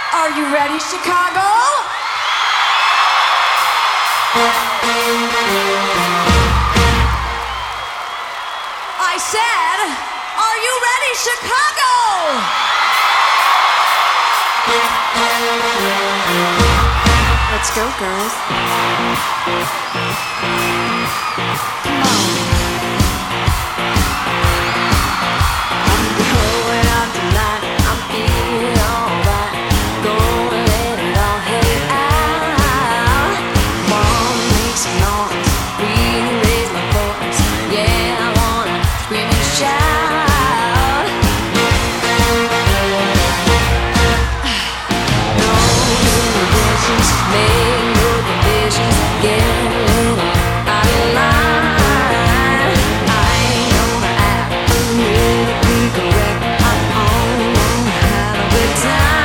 Are you ready, Chicago? I said, are you ready, Chicago? Let's go, girls. Come on.